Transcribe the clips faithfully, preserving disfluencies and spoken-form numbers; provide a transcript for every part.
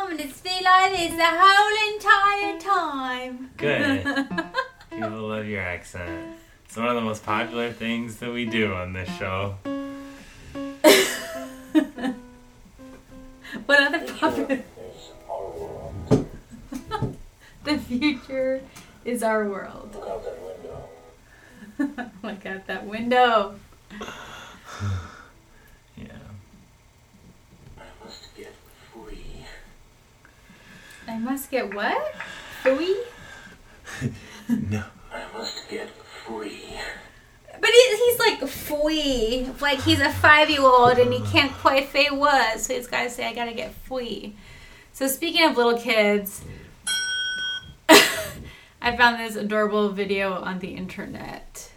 mum, and it's been like this the whole entire time. Good. People love your accent. It's one of the most popular things that we do on this show. What other popular? The future is our world. Look out that window. Look out that window. Yeah. I must get free. I must get what? Free? No. I must get free. But he, he's like free. Like he's a five-year-old and he can't quite say what. So he's got to say, I got to get free. So speaking of little kids, I found this adorable video on the internet.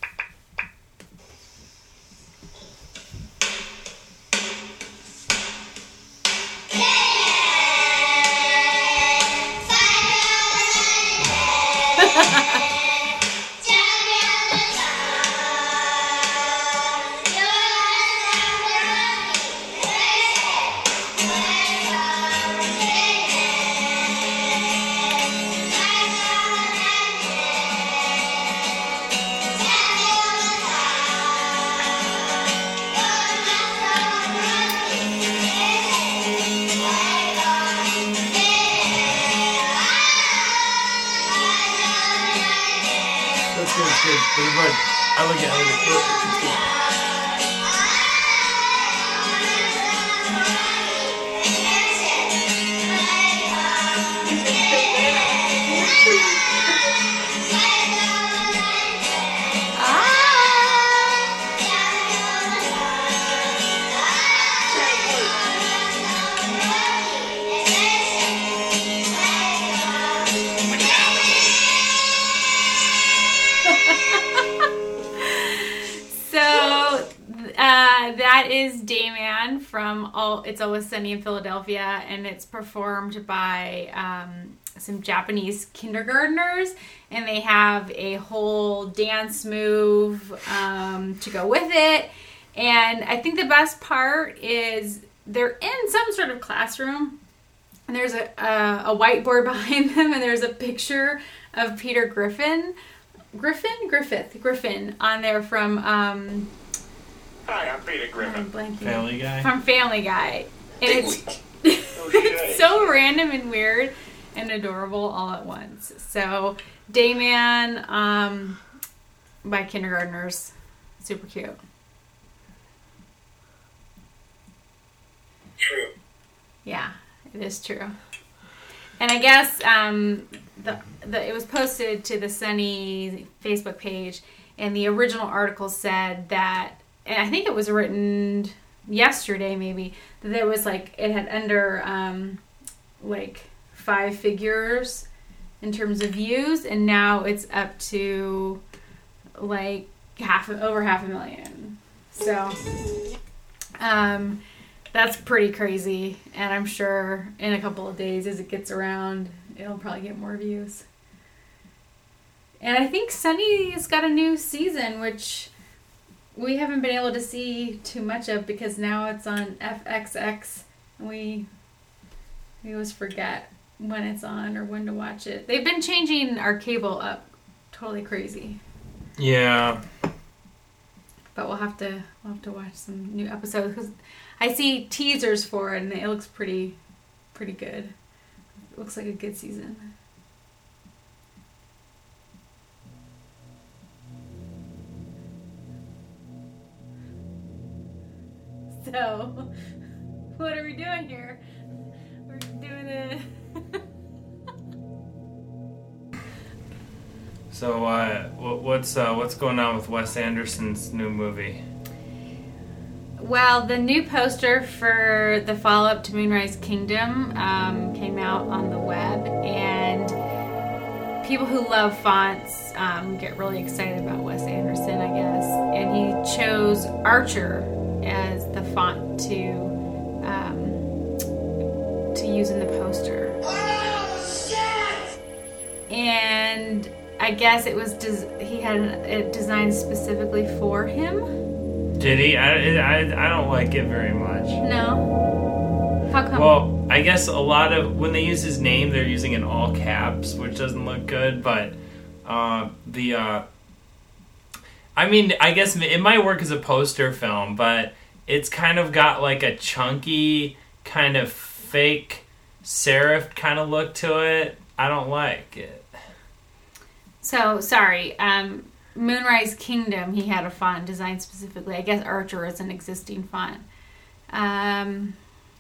That's good, that's good. But I look at it. That is Dayman from All It's Always Sunny in Philadelphia, and it's performed by um, some Japanese kindergartners, and they have a whole dance move um, to go with it. And I think the best part is they're in some sort of classroom, and there's a, a, a whiteboard behind them, and there's a picture of Peter Griffin, Griffin, Griffith, Griffin on there from. Um, Hi, I'm Peter Griffin. I'm Family Guy? From Family Guy. And it's, it's so random and weird and adorable all at once. So, Dayman um, by kindergartners. Super cute. True. Yeah, it is true. And I guess um, the, the it was posted to the Sunny Facebook page, and the original article said that, and I think it was written yesterday maybe, that there was like, it had under um, like five figures in terms of views, and now it's up to like half, over half a million. So, um, that's pretty crazy, and I'm sure in a couple of days as it gets around, it'll probably get more views. And I think Sunny has got a new season, which we haven't been able to see too much of because now it's on F X X, and we we always forget when it's on or when to watch it. They've been changing our cable up totally crazy. Yeah. But we'll have to we'll have to watch some new episodes because I see teasers for it and it looks pretty pretty good. It looks like a good season. So, what are we doing here? We're doing it. So, uh, what's uh, what's going on with Wes Anderson's new movie? Well, the new poster for the follow-up to Moonrise Kingdom um, came out on the web, and people who love fonts um, get really excited about Wes Anderson, I guess. And he chose Archer as the font to um, to use in the poster. Oh, shit! And I guess it was des- he had it designed specifically for him. Did he? I, I, I don't like it very much. No. How come? Well, I guess a lot of when they use his name, they're using in all caps, which doesn't look good. But uh, the, uh, I mean, I guess it might work as a poster film, but it's kind of got like a chunky, kind of fake serif kind of look to it. I don't like it. So sorry, um, Moonrise Kingdom. He had a font designed specifically. I guess Archer is an existing font. Um,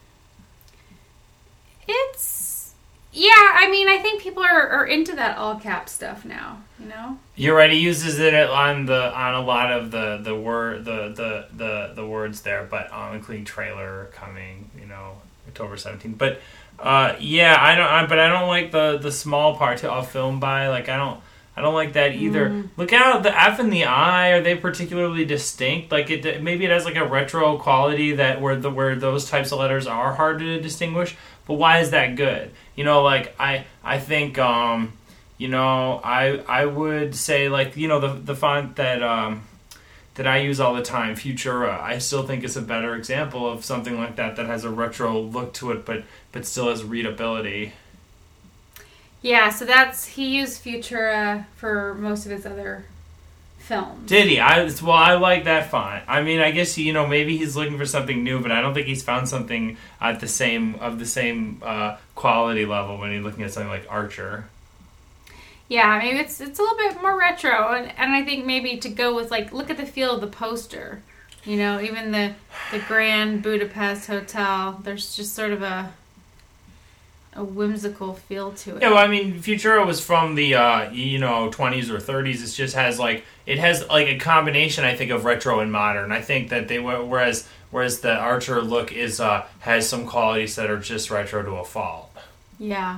it's yeah. I mean, I think people are, are into that all cap stuff now. You know. You're right. He uses it on the on a lot of the the word the the the, the words there, but um, including trailer coming. You know, October seventeenth. But uh, yeah, I don't. I, but I don't like the the small part to a film by. Like I don't. I don't like that either. Mm. Look out, the F and the I, are they particularly distinct? Like it, maybe it has like a retro quality that where the where those types of letters are hard to distinguish. But why is that good? You know, like I, I think, um, you know, I, I would say like you know the the font that um, that I use all the time, Futura. I still think is a better example of something like that that has a retro look to it, but but still has readability. Yeah, so that's he used Futura for most of his other films. Did he? I well, I like that font. I mean, I guess you know maybe he's looking for something new, but I don't think he's found something at the same of the same uh, quality level when he's looking at something like Archer. Yeah, maybe it's it's a little bit more retro, and and I think maybe to go with like look at the feel of the poster. You know, even the the Grand Budapest Hotel. There's just sort of a. a whimsical feel to it. Yeah, well, I mean, Futura was from the, uh, you know, twenties or thirties. It just has, like, it has, like, a combination, I think, of retro and modern. I think that they, whereas whereas the Archer look is, uh, has some qualities that are just retro to a fault. Yeah.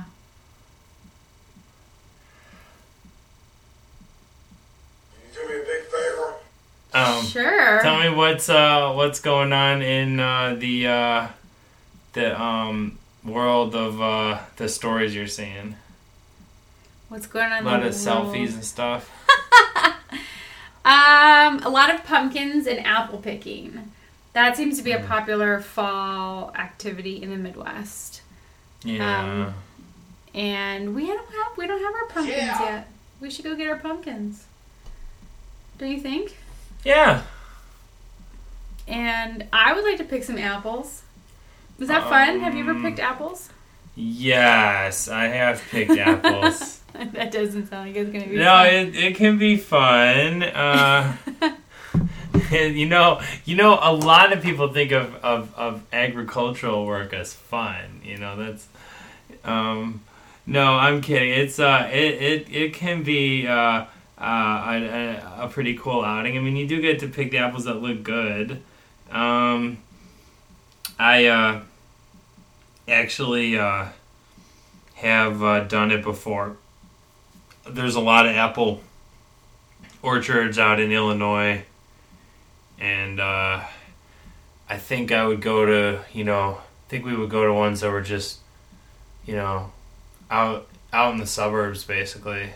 Can you do me a big favor? Um, sure. Tell me what's, uh, what's going on in, uh, the, uh, the, um... world of uh, the stories you're seeing. What's going on? A lot in of the world? selfies and stuff. um, a lot of pumpkins and apple picking. That seems to be a popular fall activity in the Midwest. Yeah. Um, and we don't have we don't have our pumpkins Yeah. yet. We should go get our pumpkins. Do you think? Yeah. And I would like to pick some apples. Is that fun? Um, Have you ever picked apples? Yes, I have picked apples. That doesn't sound like it's going to be No, fun. it it can be fun. Uh, you know, you know, a lot of people think of, of, of agricultural work as fun. You know, that's. Um, no, I'm kidding. It's uh, it it, it can be uh, uh, a, a pretty cool outing. I mean, you do get to pick the apples that look good. Um, I uh, actually uh, have uh, done it before. There's a lot of apple orchards out in Illinois, and uh, I think I would go to, you know, I think we would go to ones that were just, you know, out out in the suburbs, basically.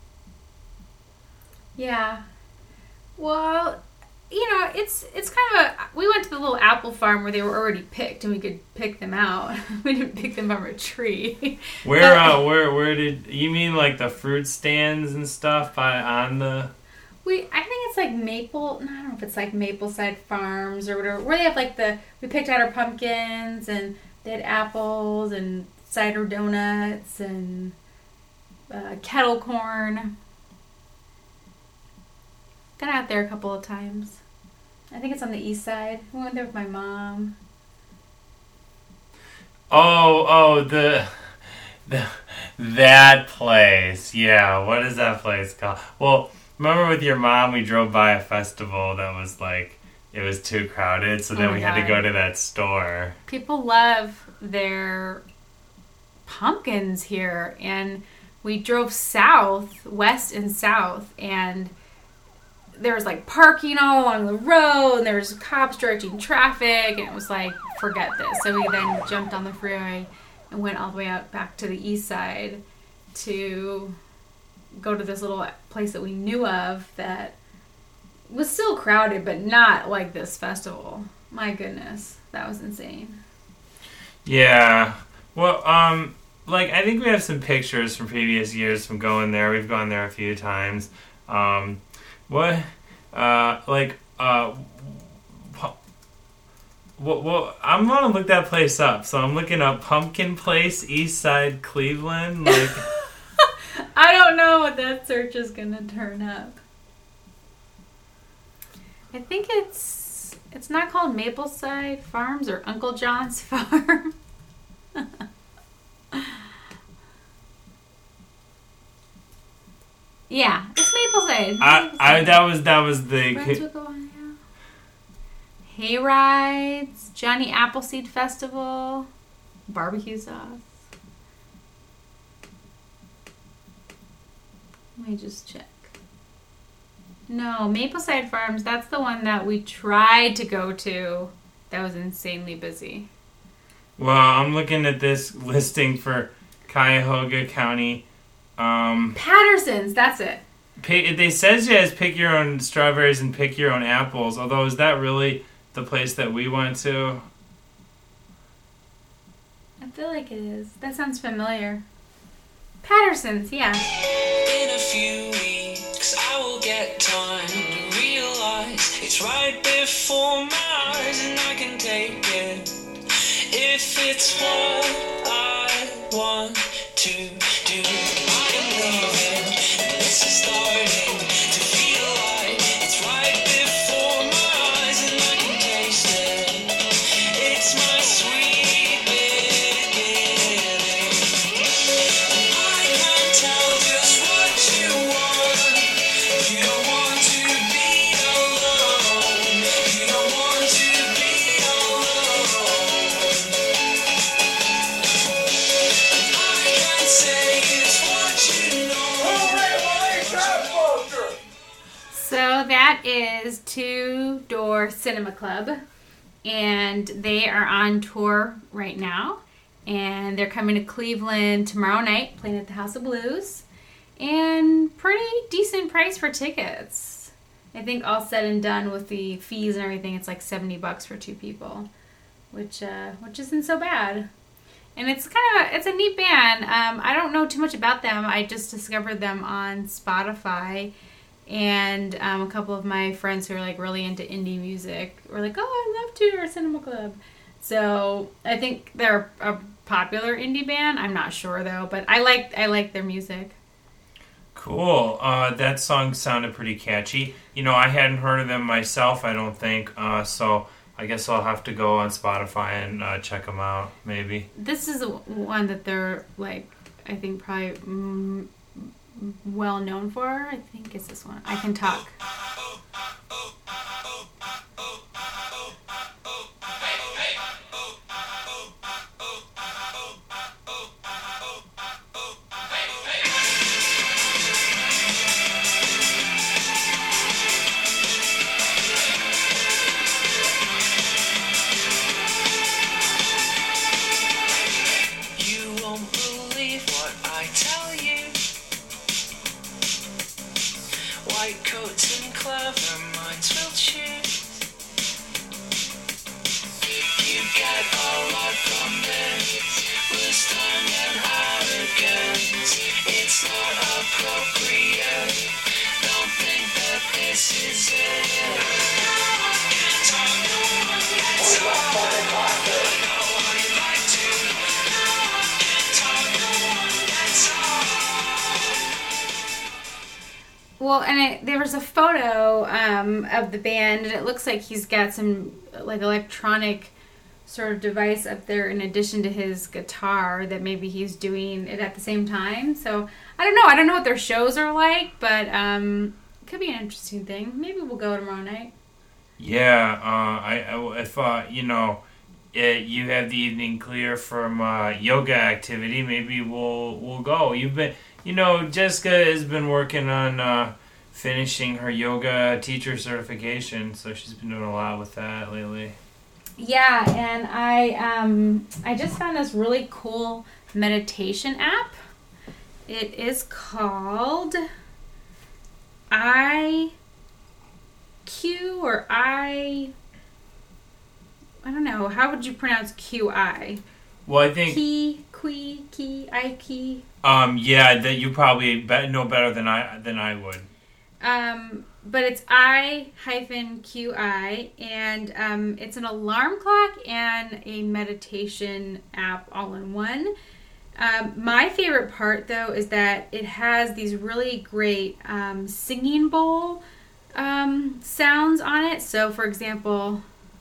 Yeah. Well, you know, it's it's kind of a... We went to the little apple farm where they were already picked, and we could pick them out. We didn't pick them from a tree. Where, But- uh, where, where did you mean, like the fruit stands and stuff by on the? We, I think it's like Maple. I don't know if it's like Mapleside Farms or whatever. Where they have like the we picked out our pumpkins and they had apples and cider donuts and uh, kettle corn. Got out there a couple of times. I think it's on the east side. We went there with my mom. Oh, oh, the, the that place. Yeah, what is that place called? Well, remember with your mom, we drove by a festival that was like it was too crowded, so then Oh my we had to God. go to that store. People love their pumpkins here, and we drove south, west and south, and there was like parking all along the road, and there was cops directing traffic, and it was like, forget this. So we then jumped on the freeway and went all the way out back to the east side to go to this little place that we knew of that was still crowded, but not like this festival. My goodness, that was insane. Yeah, Well, um, like, I think we have some pictures from previous years from going there. We've gone there a few times. Um, what, uh, like, uh, well, well, I'm gonna look that place up. So I'm looking up Pumpkin Place, East Side, Cleveland. Like, I don't know what that search is gonna turn up. I think it's it's not called Mapleside Farms or Uncle John's Farm. Yeah, it's Mapleside. I, I, that was that was the. Brunswick, Ohio. Hay rides, Johnny Appleseed Festival, barbecue sauce. Let me just check. No, Mapleside Farms, that's the one that we tried to go to. That was insanely busy. Well, I'm looking at this listing for Cuyahoga County. Um, Patterson's, that's it. Pick, they says you guys pick your own strawberries and pick your own apples. Although, is that really the place that we went to? I feel like it is. That sounds familiar. Patterson's, yeah. In a few weeks, I will get time to realize it's right before my eyes, and I can take it if it's what I want to do. I am leaving, and this is starting to feel like it's right before my eyes, and I can taste it. It's my sweet beginning. I can tell just what you want. You don't want to be alone. You don't want to be alone. I can say it's what you know. So that is Two Door Cinema Club, and they are on tour right now, and they're coming to Cleveland tomorrow night, playing at the House of Blues, and pretty decent price for tickets. I think all said and done with the fees and everything, it's like seventy bucks for two people, which uh, which isn't so bad. And it's kind of, it's a neat band. Um, I don't know too much about them. I just discovered them on Spotify. And um, a couple of my friends who are like really into indie music were like, "Oh, I love Two Door Cinema Club." So I think they're a popular indie band. I'm not sure though, but I like I like their music. Cool. Uh, that song sounded pretty catchy. You know, I hadn't heard of them myself, I don't think. Uh, so I guess I'll have to go on Spotify and uh, check them out, maybe. This is the one that they're like, I think probably mm, well known for. I think it's this one. I Can Talk. You won't believe what I tell you. White coats and clever minds will choose. You get a lot from this wisdom and arrogance. It's not appropriate. Don't think that this is it. No one can talk, no one can talk. No one like to. No one can talk, no one can talk. Well, and it, there was a photo um, of the band, and it looks like he's got some like electronic sort of device up there in addition to his guitar that maybe he's doing it at the same time. So I don't know. I don't know what their shows are like, but um, it could be an interesting thing. Maybe we'll go tomorrow night. Yeah, uh, I, I, if, uh, you know, it, you have the evening clear from uh, yoga activity, maybe we'll we'll go. You've been, you know, Jessica has been working on uh, finishing her yoga teacher certification, so she's been doing a lot with that lately. Yeah, and I um, I just found this really cool meditation app. It is called I Q or I I don't know, how would you pronounce Q I? Well, I think Key, Qui, Key, I Key. um yeah, that you probably be- know better than I than I would. Um, but it's I hyphen Q I, and um, it's an alarm clock and a meditation app all in one. Um, my favorite part, though, is that it has these really great um, singing bowl um, sounds on it. So, for example,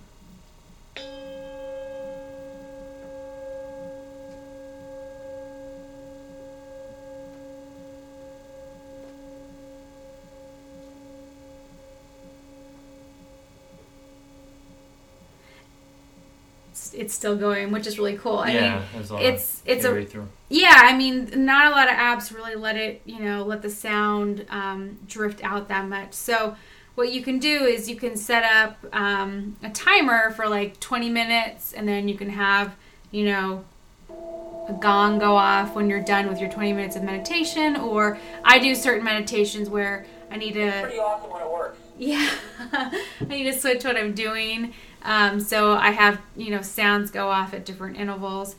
it's, it's still going, which is really cool. I yeah, mean, there's a lot it's of it's a carry through. Yeah, I mean, not a lot of apps really let it, you know, let the sound um, drift out that much. So what you can do is you can set up um, a timer for like twenty minutes, and then you can have, you know, a gong go off when you're done with your twenty minutes of meditation. Or I do certain meditations where I need to... Pretty awesome when it works. Yeah, I need to switch what I'm doing. Um, so I have, you know, sounds go off at different intervals.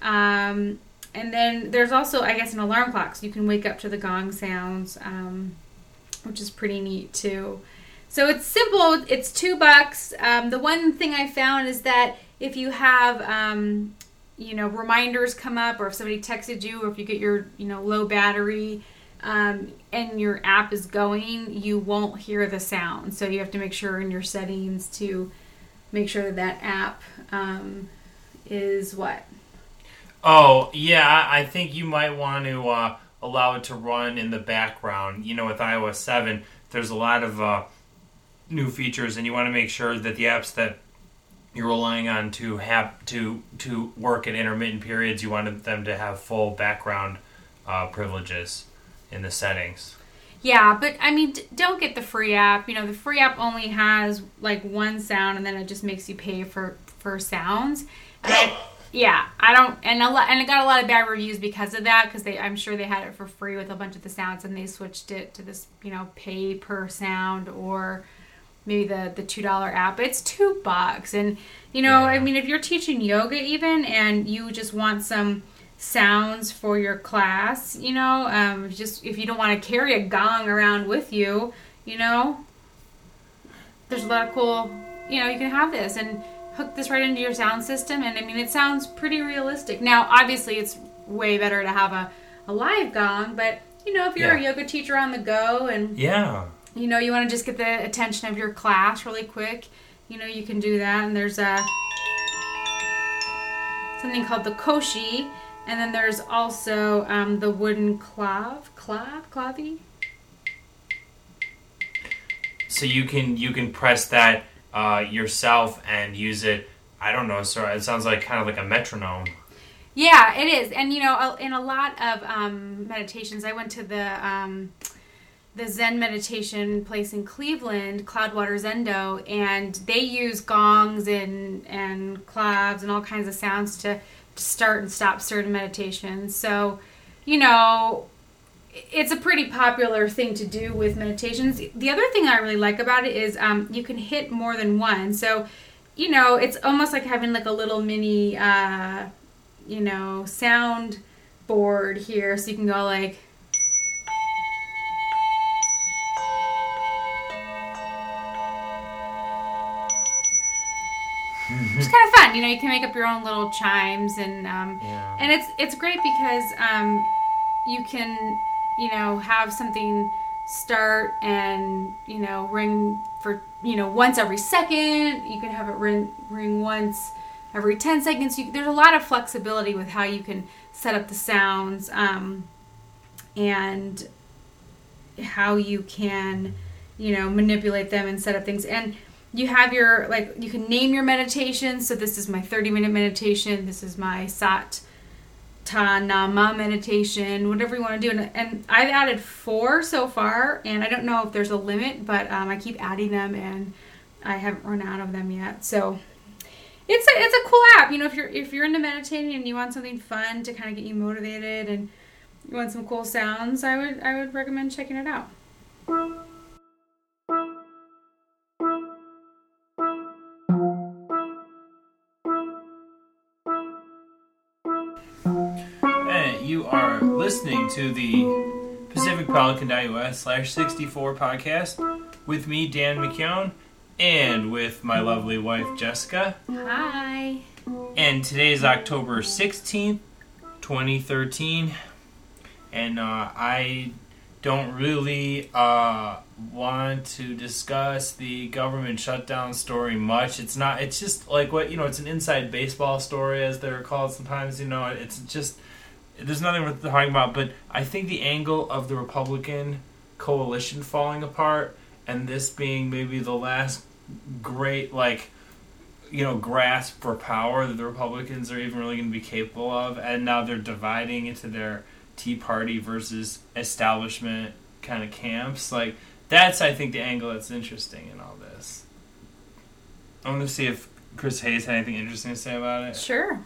Um, and then there's also, I guess, an alarm clock. So you can wake up to the gong sounds, um, which is pretty neat too. So it's simple. It's two bucks. Um, the one thing I found is that if you have, um, you know, reminders come up, or if somebody texted you, or if you get your, you know, low battery, um, and your app is going, you won't hear the sound. So you have to make sure in your settings to make sure that that app um, is what? Oh, yeah, I think you might want to uh, allow it to run in the background. You know, with i O S seven, there's a lot of uh, new features, and you want to make sure that the apps that you're relying on to have to to work at intermittent periods, you want them to have full background uh, privileges in the settings. Yeah, but I mean, d- don't get the free app. You know, the free app only has like one sound, and then it just makes you pay for for sounds. And I, yeah, I don't, and a lot, and it got a lot of bad reviews because of that. Because they, I'm sure they had it for free with a bunch of the sounds, and they switched it to this, you know, pay per sound, or maybe the the two dollar app. But it's two bucks, and you know, Yeah. I mean, if you're teaching yoga even, and you just want some sounds for your class, you know, um, just if you don't want to carry a gong around with you, you know, there's a lot of cool, you know, you can have this and hook this right into your sound system, and I mean, it sounds pretty realistic. Now, obviously, it's way better to have a, a live gong, but, you know, if you're Yeah. a yoga teacher on the go and, Yeah. you know, you want to just get the attention of your class really quick, you know, you can do that. And there's a something called the koshi. And then there's also um, the wooden clav, clav, clavy. So you can you can press that uh, yourself and use it. I don't know. So it sounds like kind of like a metronome. Yeah, it is. And you know, in a lot of um, meditations, I went to the um, the Zen meditation place in Cleveland, Cloudwater Zendo, and they use gongs and and clavs and all kinds of sounds to start and stop certain meditations. So, you know, it's a pretty popular thing to do with meditations. The other thing I really like about it is um, you can hit more than one. So, you know, it's almost like having like a little mini, uh, you know, sound board here. So you can go like... It's kind of fun, you know. You can make up your own little chimes, and um, Yeah. and it's it's great because um, you can, you know, have something start and, you know, ring for, you know, once every second. You can have it ring ring once every ten seconds. You, there's a lot of flexibility with how you can set up the sounds, um, and how you can, you know, manipulate them and set up things. And you have your, like, you can name your meditation. So this is my thirty minute meditation. This is my Sat Ta Nama meditation, whatever you want to do. And, and I've added four so far, and I don't know if there's a limit, but um, I keep adding them, and I haven't run out of them yet. So it's a, it's a cool app. You know, if you're, if you're into meditating and you want something fun to kind of get you motivated and you want some cool sounds, I would, I would recommend checking it out. You are listening to the Pacific Pelican dot U S slash sixty-four podcast with me, Dan McKeown, and with my lovely wife, Jessica. Hi. And today is October sixteenth, twenty thirteen. And uh, I don't really uh, want to discuss the government shutdown story much. It's not, it's just like what, you know, it's an inside baseball story, as they're called sometimes, you know. It's just, there's nothing worth talking about, but I think the angle of the Republican coalition falling apart and this being maybe the last great, like, you know, grasp for power that the Republicans are even really going to be capable of, and now they're dividing into their Tea Party versus establishment kind of camps. Like, that's, I think, the angle that's interesting in all this. I want to see if Chris Hayes had anything interesting to say about it. Sure.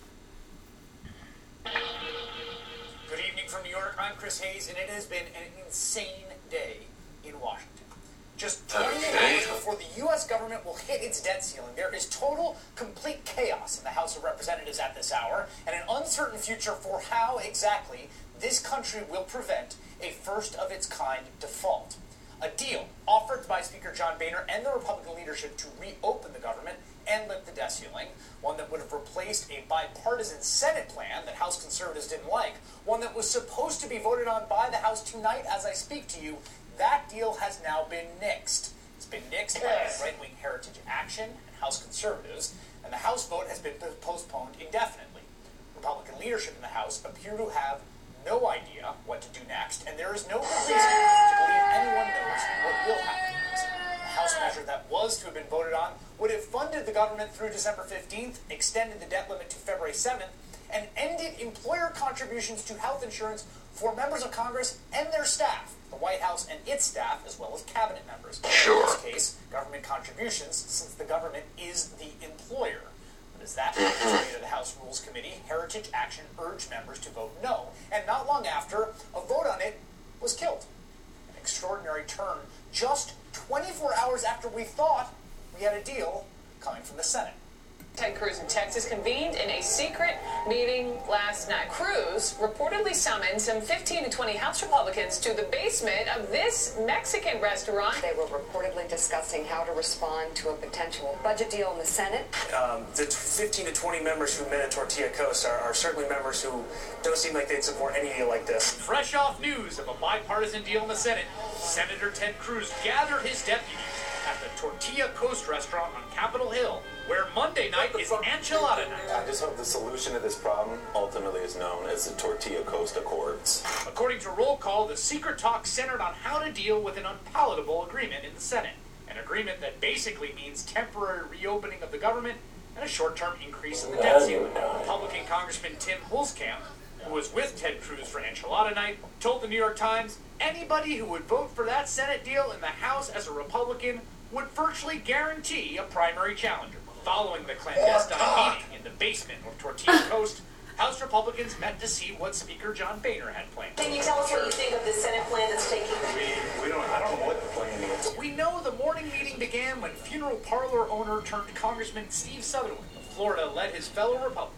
Good evening from New York. I'm Chris Hayes, and it has been an insane day in Washington. Just twenty-eight hours before the U S government will hit its debt ceiling, there is total, complete chaos in the House of Representatives at this hour, and an uncertain future for how exactly this country will prevent a first-of-its-kind default. A deal offered by Speaker John Boehner and the Republican leadership to reopen the government and lift the debt ceiling, one that would have replaced a bipartisan Senate plan that House conservatives didn't like, one that was supposed to be voted on by the House tonight as I speak to you. That deal has now been nixed. It's been nixed yes. by right-wing Heritage Action and House conservatives, and the House vote has been postponed indefinitely. Republican leadership in the House appear to have no idea what to do next, and there is no good reason to believe anyone knows what will happen next. The House measure that was to have been voted on would have funded the government through December fifteenth, extended the debt limit to February seventh, and ended employer contributions to health insurance for members of Congress and their staff, the White House and its staff, as well as cabinet members. Sure. In this case, government contributions, since the government is the employer. But as that was to the House Rules Committee, Heritage Action urged members to vote no. And not long after, a vote on it was killed. An extraordinary turn just twenty-four hours after we thought we had a deal coming from the Senate. Ted Cruz in Texas convened in a secret meeting last night. Cruz reportedly summoned some fifteen to twenty House Republicans to the basement of this Mexican restaurant. They were reportedly discussing how to respond to a potential budget deal in the Senate. Um, the fifteen to twenty members who met at Tortilla Coast are, are certainly members who don't seem like they'd support any deal like this. Fresh off news of a bipartisan deal in the Senate, Senator Ted Cruz gathered his deputies at the Tortilla Coast restaurant on Capitol Hill, where Monday night is enchilada night. I just hope the solution to this problem ultimately is known as the Tortilla Coast Accords. According to roll call, the secret talks centered on how to deal with an unpalatable agreement in the Senate. An agreement that basically means temporary reopening of the government and a short-term increase in the debt ceiling. Republican Congressman Tim Hulskamp, who was with Ted Cruz for enchilada night, told the New York Times anybody who would vote for that Senate deal in the House as a Republican would virtually guarantee a primary challenger. Following the clandestine meeting in the basement of Tortilla Coast, House Republicans met to see what Speaker John Boehner had planned. Can you tell us what you think of the Senate plan that's taking? We, we don't, I don't know what the plan is. We know the morning meeting began when funeral parlor owner turned Congressman Steve Sutherland of Florida led his fellow Republicans.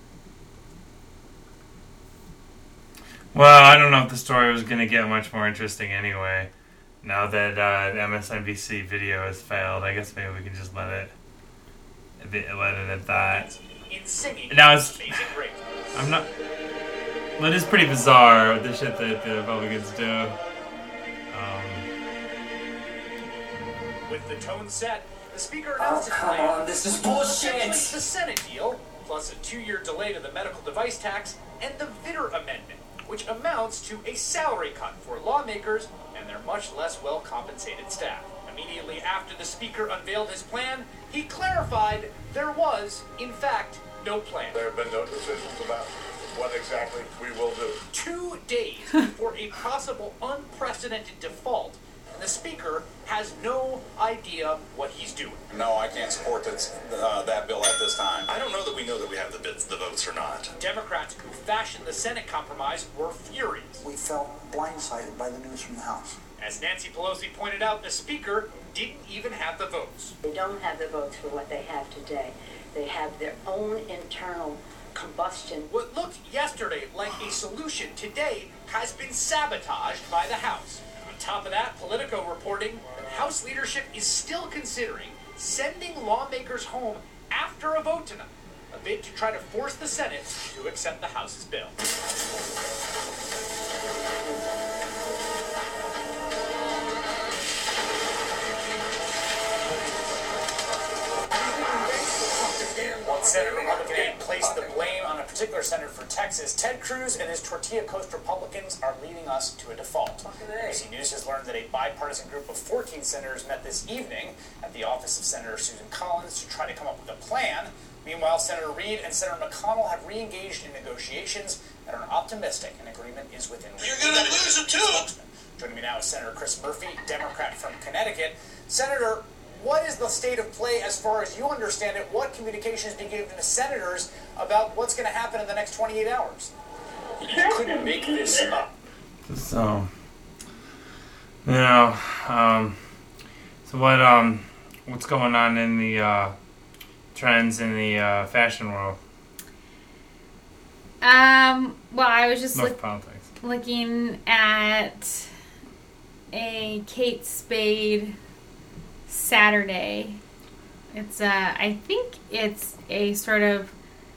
Well, I don't know if the story was going to get much more interesting anyway. Now that uh, the M S N B C video has failed, I guess maybe we can just let it let it at that. In singing, now it's Amazing Grace. I'm not. Well, it is pretty bizarre with the shit that the Republicans do. Um, With the tone set, the Speaker announced Oh, his come plan. on, this is bullshit. The Senate deal, plus a two-year delay to the medical device tax, and the Vitter Amendment, which amounts to a salary cut for lawmakers and their much less well-compensated staff. Immediately after the Speaker unveiled his plan, he clarified there was, in fact, no plan. There have been no decisions about what exactly we will do. Two days before a possible unprecedented default, and the Speaker has no idea what he's doing. No, I can't support this, uh, that bill at this time. I don't know that we know that we have the bids, the votes or not. Democrats who fashioned the Senate compromise were furious. We felt blindsided by the news from the House. As Nancy Pelosi pointed out, the Speaker didn't even have the votes. They don't have the votes for what they have today. They have their own internal combustion. What looked yesterday like a solution today has been sabotaged by the House. On top of that, Politico reporting that House leadership is still considering sending lawmakers home after a vote tonight, a bid to try to force the Senate to accept the House's bill. One Senate Republican aide placed the blame on a particular senator for Texas. Ted Cruz and his Tortilla Coast Republicans are leading us to a default. A B C News has learned that a bipartisan group of fourteen senators met this evening at the office of Senator Susan Collins to try to come up with a plan. Meanwhile, Senator Reid and Senator McConnell have re-engaged in negotiations and are optimistic an agreement is within reach. You're going to lose it too! Joining me now is Senator Chris Murphy, Democrat from Connecticut. Senator, what is the state of play as far as you understand it? What communication is being given to senators about what's going to happen in the next twenty-eight hours? You couldn't make this up. So, you know, um, so what, um, what's going on in the uh, trends in the uh, fashion world? Um. Well, I was just Enough look, politics. looking at a Kate Spade Saturday. It's uh I think it's a sort of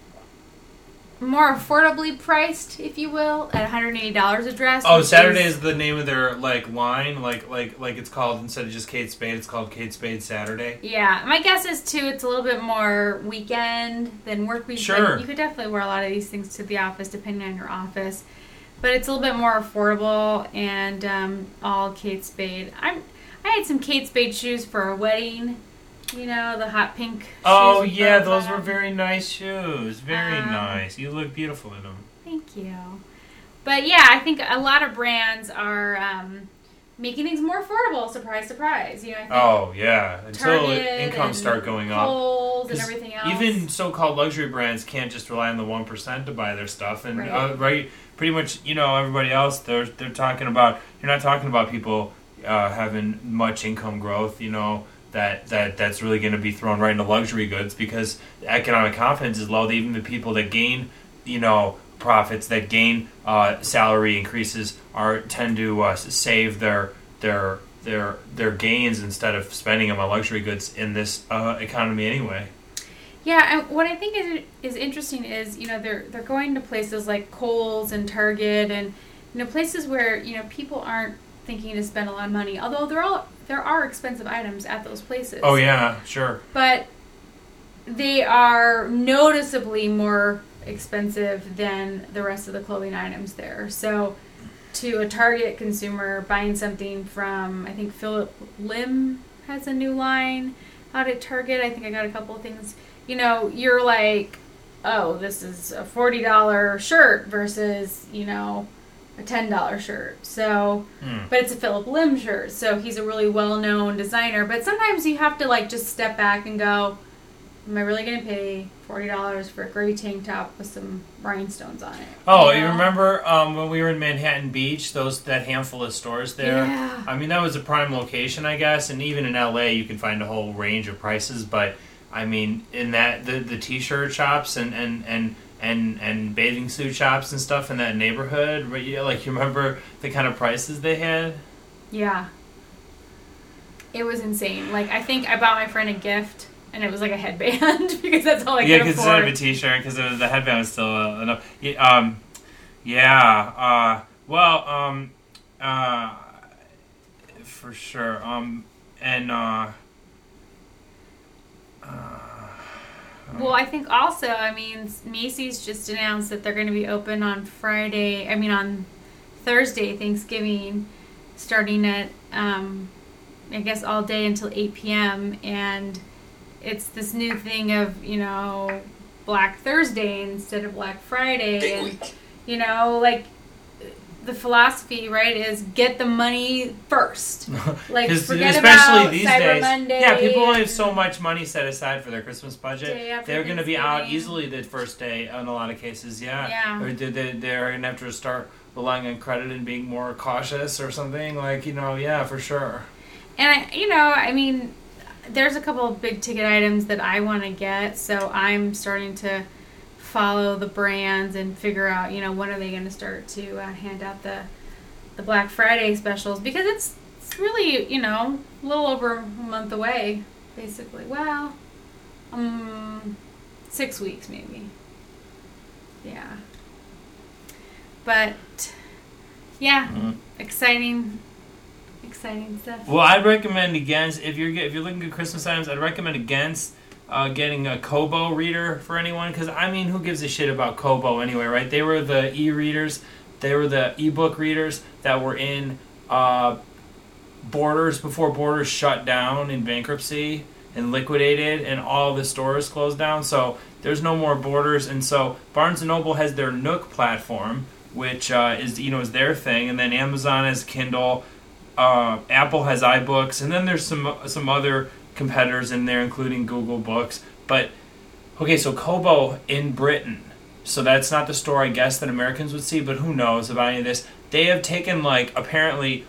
more affordably priced, if you will, at one hundred eighty dollars a dress. Oh, Saturday is, is the name of their like line, like like like it's called, instead of just Kate Spade, it's called Kate Spade Saturday. Yeah, my guess is too it's a little bit more weekend than work week. Sure. Like, you could definitely wear a lot of these things to the office depending on your office. But it's a little bit more affordable and um, all Kate Spade. I'm I had some Kate Spade shoes for a wedding. You know, the hot pink shoes. Oh, yeah, those were very nice shoes. Very um, nice. You look beautiful in them. Thank you. But yeah, I think a lot of brands are um, making things more affordable. Surprise, surprise. You know, I think Oh, yeah. Until Target incomes start going up. Kohl's and 'Cause everything else. Even so-called luxury brands can't just rely on the one percent to buy their stuff. And, Right. uh, right, pretty much, you know, everybody else, they're, they're talking about, you're not talking about people uh, having much income growth, you know, that, that that's really going to be thrown right into luxury goods because economic confidence is low. Even the people that gain, you know, profits, that gain uh, salary increases are tend to uh, save their their their their gains instead of spending them on luxury goods in this uh, economy anyway. Yeah, and what I think is is interesting is, you know, they're they're going to places like Kohl's and Target and, you know, places where, you know, people aren't thinking to spend a lot of money. Although there are there are expensive items at those places. Oh yeah, sure. But they are noticeably more expensive than the rest of the clothing items there. So to a Target consumer buying something from, I think Philip Lim has a new line out at Target. I think I got a couple of things. You know, you're like, oh, this is a forty dollars shirt versus, you know, a ten dollars shirt. So, Hmm. but it's a Philip Lim shirt. So he's a really well-known designer. But sometimes you have to, like, just step back and go, am I really going to pay forty dollars for a gray tank top with some rhinestones on it? Oh, you you know? remember um, when we were in Manhattan Beach, those that handful of stores there? Yeah. I mean, that was a prime location, I guess, and even in L A you can find a whole range of prices, but I mean, in that the, the t-shirt shops and, and, and, and, and bathing suit shops and stuff in that neighborhood, right, you, like, you remember the kind of prices they had? Yeah. It was insane. Like, I think I bought my friend a gift, and it was like a headband, because that's all I yeah, could because afford. instead of a t-shirt, because the headband was still uh, enough. Yeah, um, yeah uh, well, um, uh, for sure. Um, and, uh, uh, Well, I think also, I mean, Macy's just announced that they're going to be open on Friday, I mean, on Thursday, Thanksgiving, starting at, um, I guess, all day until eight p.m., and it's this new thing of, you know, Black Thursday instead of Black Friday. Big and, week. You know, like, the philosophy, right, is get the money first. Like, 'Cause forget especially about these Cyber days, Monday. yeah, people only have so much money set aside for their Christmas Day budget. after They're going to be out Thanksgiving. easily the first day in a lot of cases, yeah. Yeah. Or they- they- they're going to have to start relying on credit and being more cautious or something. Like, you know, yeah, for sure. And, I, you know, I mean, there's a couple of big ticket items that I want to get, so I'm starting to follow the brands and figure out, you know, when are they going to start to uh, hand out the the Black Friday specials, because it's, it's really, you know, a little over a month away, basically. Well, um, six weeks maybe. Yeah. But, yeah, mm-hmm. exciting, exciting stuff. Well, I'd recommend against, if you're if you're looking at Christmas items, I'd recommend against uh, getting a Kobo reader for anyone, because, I mean, who gives a shit about Kobo anyway, right? They were the e-readers. They were the ebook readers that were in uh, Borders before Borders shut down in bankruptcy and liquidated, and all the stores closed down. So there's no more Borders, and so Barnes and Noble has their Nook platform, which uh, is you know is their thing, and then Amazon has Kindle, uh, Apple has iBooks, and then there's some some other competitors in there, including Google Books. But okay, so Kobo in Britain. So that's not the store, I guess, that Americans would see, but who knows about any of this. They have taken, like, apparently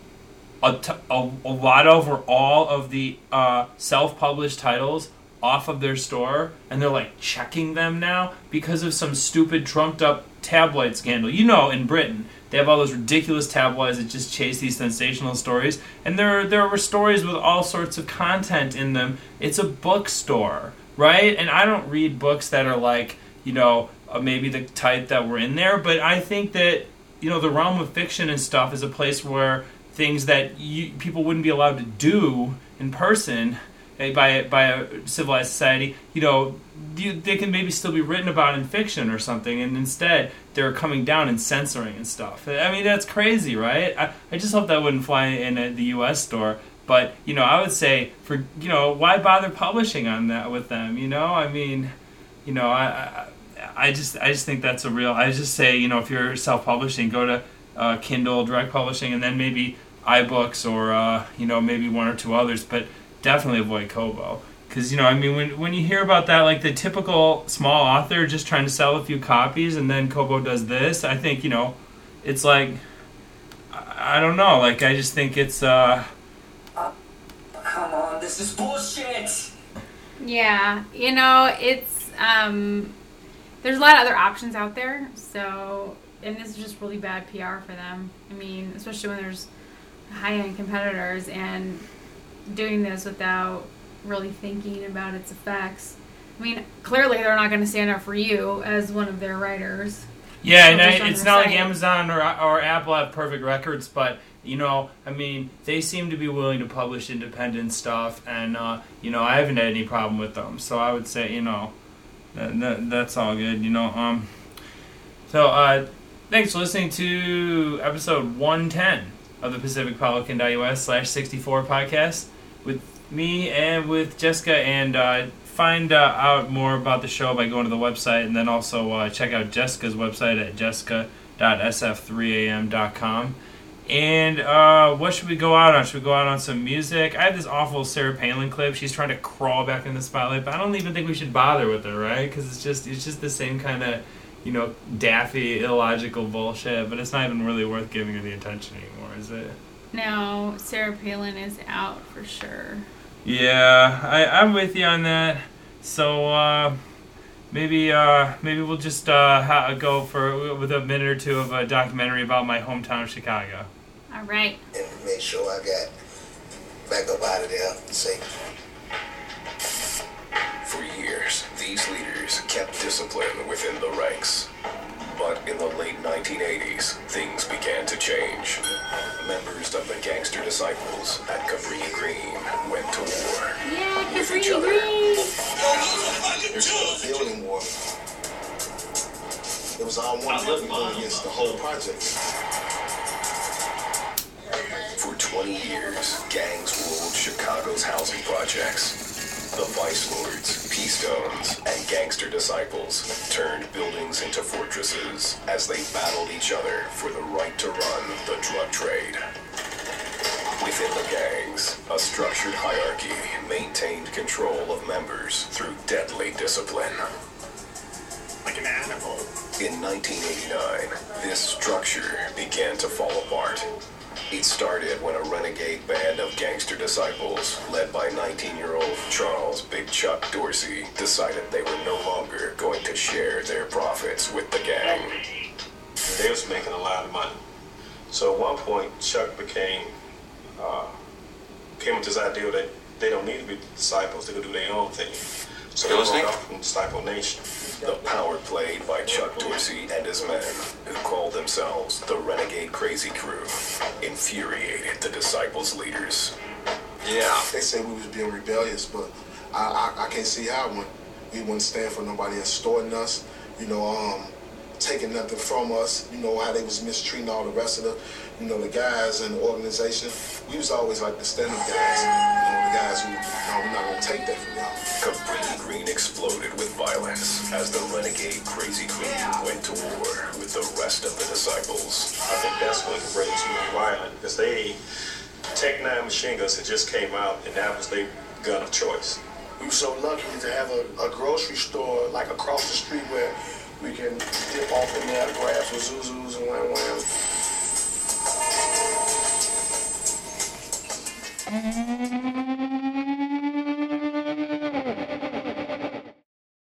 a, t- a, a lot over all of the uh, self-published titles off of their store, and they're, like, checking them now because of some stupid, trumped-up tabloid scandal. You know, in Britain, they have all those ridiculous tabloids that just chase these sensational stories, and there, there are stories with all sorts of content in them. It's a bookstore, right? And I don't read books that are, like, you know, uh, maybe the type that were in there, but I think that, you know, the realm of fiction and stuff is a place where things that you, people wouldn't be allowed to do in person eh, by by a civilized society, you know, you, they can maybe still be written about in fiction or something, and instead they're coming down and censoring and stuff. I mean, that's crazy, right? I, I just hope that wouldn't fly in a, the U S store. But, you know, I would say, for you know, why bother publishing on that with them, you know? I mean, you know, I... I I just I just think that's a real... I just say, you know, if you're self-publishing, go to uh, Kindle, direct publishing, and then maybe iBooks or, uh, you know, maybe one or two others, but definitely avoid Kobo. Because, you know, I mean, when when you hear about that, like the typical small author just trying to sell a few copies and then Kobo does this, I think, you know, it's like... I, I don't know. Like, I just think it's... Uh, uh, come on, this is bullshit! Yeah, you know, it's... Um, There's a lot of other options out there, so, and this is just really bad P R for them. I mean, especially when there's high-end competitors, and doing this without really thinking about its effects. I mean, clearly they're not going to stand up for you as one of their writers. Yeah, and I, it's not like Amazon or, or Apple have perfect records, but, you know, I mean, they seem to be willing to publish independent stuff, and, uh, you know, I haven't had any problem with them, so I would say, you know... That, that, that's all good, you know. Um, so, uh, thanks for listening to episode one ten of the Pacific Pelican dot U S slash sixty-four podcast with me and with Jessica. And uh, find uh, out more about the show by going to the website, and then also uh, check out Jessica's website at jessica dot s f three a m dot com. And uh, what should we go out on? Should we go out on some music? I have this awful Sarah Palin clip. She's trying to crawl back in the spotlight, but I don't even think we should bother with her, right? Because it's just it's just the same kind of, you know, daffy, illogical bullshit. But it's not even really worth giving her the attention anymore, is it? No, Sarah Palin is out for sure. Yeah, I, I'm with you on that. So uh, maybe uh, maybe we'll just uh, ha- go for with a minute or two of a documentary about my hometown of Chicago. All right. And make sure I got back up out of there safe. For years, these leaders kept discipline within the ranks. But in the late nineteen eighties, things began to change. Members of the Gangster Disciples at Cabrini Green went to war yeah, with Cabrini each other. Green. There's a building war. It was all one building going against the whole project. For twenty years, gangs ruled Chicago's housing projects. The Vice Lords, P-Stones, and Gangster Disciples turned buildings into fortresses as they battled each other for the right to run the drug trade. Within the gangs, a structured hierarchy maintained control of members through deadly discipline. Like an animal. In nineteen eighty-nine, this structure began to fall apart. It started when a renegade band of gangster disciples, led by nineteen-year-old Charles Big Chuck Dorsey, decided they were no longer going to share their profits with the gang. They was making a lot of money. So at one point, Chuck became, uh, came with this idea that they don't need to be disciples, they could do their own thing. So they broke off from Disciple Nation. The power played by Chuck Dorsey and his men, who called themselves the Renegade Crazy Crew, infuriated the disciples' leaders. Yeah. They say we was being rebellious, but I, I, I can't see how when we wouldn't stand for nobody extorting us, you know, um, taking nothing from us, you know, how they was mistreating all the rest of the, you know, the guys in the organization. We was always like the stand-up guys, you know, the guys who, no, we're not gonna take that from y'all. Cabrini Green exploded with violence as the Renegade Crazy Crew went to war with the rest of the disciples. I think that's when the Braves were violent, because they, Tech nine machine guns had just came out, and that was their gun of choice. We were so lucky to have a, a grocery store like across the street where we can dip off in there, grab some Zuzus and Wham Whams.